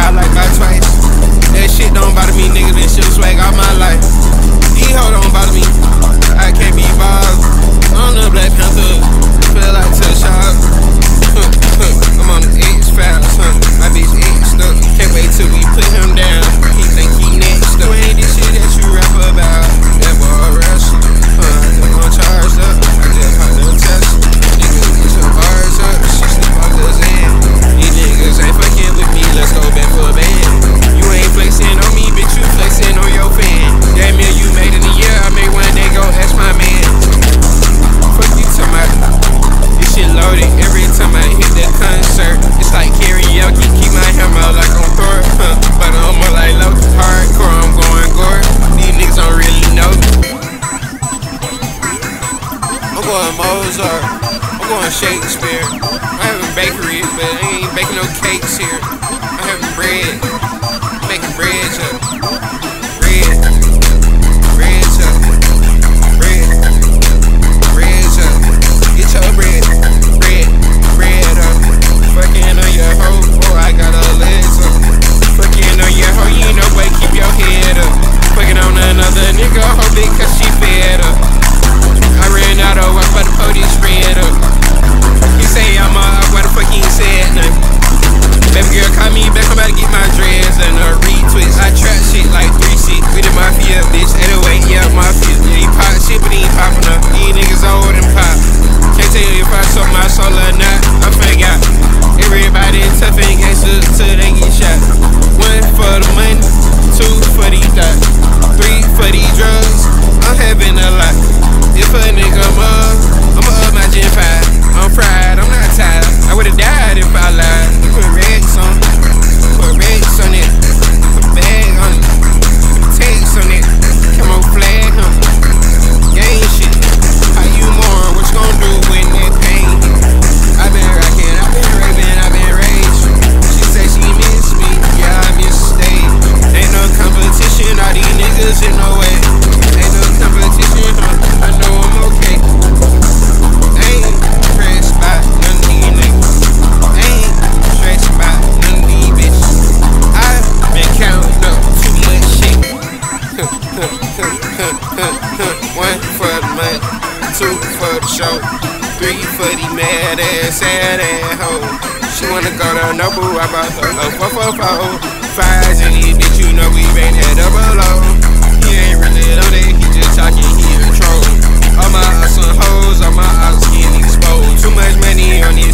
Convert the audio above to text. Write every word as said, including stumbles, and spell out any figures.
got like by twice. That shit don't bother me, nigga. This shit swag all my life. These hoes don't bother me. I can't be bothered. I'm the Black Panther. Feel like to the shop. I'm on the X-Files, huh? My bitch X up. Can't wait till we put him down. He think he next up. Ain't this shit that you rap about. That boy wrestle. Huh? I'm charged up. I just popped the test. Niggas get your bars up. She sleep on the Zan. These niggas ain't fucking with me. Let's go back for a band. You ain't flexing on me, bitch. You flexing on your fan. That meal you made in a year, I made one day. Go ask my man. Fuck you talking about. This shit loaded every time I hit that concert. It's like karaoke, keep my hammer like on Thor, huh? But I'm more like low, hardcore, I'm going gore. These niggas don't really know me. I'm going Mozart, I'm going Shakespeare. I'm having bakeries, but I ain't baking no cakes here. I'm having bread, I'm making bread up. Bread, bread up, bread, bread up. Get your bread, bread, bread up. Fucking on your hoe, oh I got her legs up. Fucking on your hoe, you know boy, keep your head up. Fucking on another nigga, hoe big cause she fed up. I ran out of work but the police spread up. He say I'm up, why the fuck he ain't said nothing? Baby girl call me back, I'm about to get my dreads and a retwist. I trap shit like three six with the mafia, bitch. eight oh eight, yeah, mafia. Yeah, he pop shit but he ain't poppin' up. These niggas old and pop. Can't tell you if I sold my soul or not. I finna got everybody tough and gangsters till they get shot. One for the money, two for these dots, three for these drugs. I'm having a lot. If a nigga mug, I'ma up my Gen five. I'm fried, I'm not tired. I would've died if I lied. Put reds on, put reds on it, put bag on it, put tags on it. Come on, flag, huh? Gang shit. How you more? What you gon' do when that pain? I been rockin', I been raving, I been raging. She say she miss me, yeah I miss stay. Ain't no competition, all these niggas in no way. Ain't no competition, huh? I know I'm okay. Ain't stressed by none of these niggas. Ain't stressed by none of these bitches. I've been counting up too much shit. One for the money, two for the show, three for the mad ass, sad ass hoe. She wanna go to Nobu, I bought her a four four four. Fives in these bitch, you know we been at double low. He ain't really on it, he just talking, he a troll. All my awesome hoes, all my ops getting exposed. Too much money on this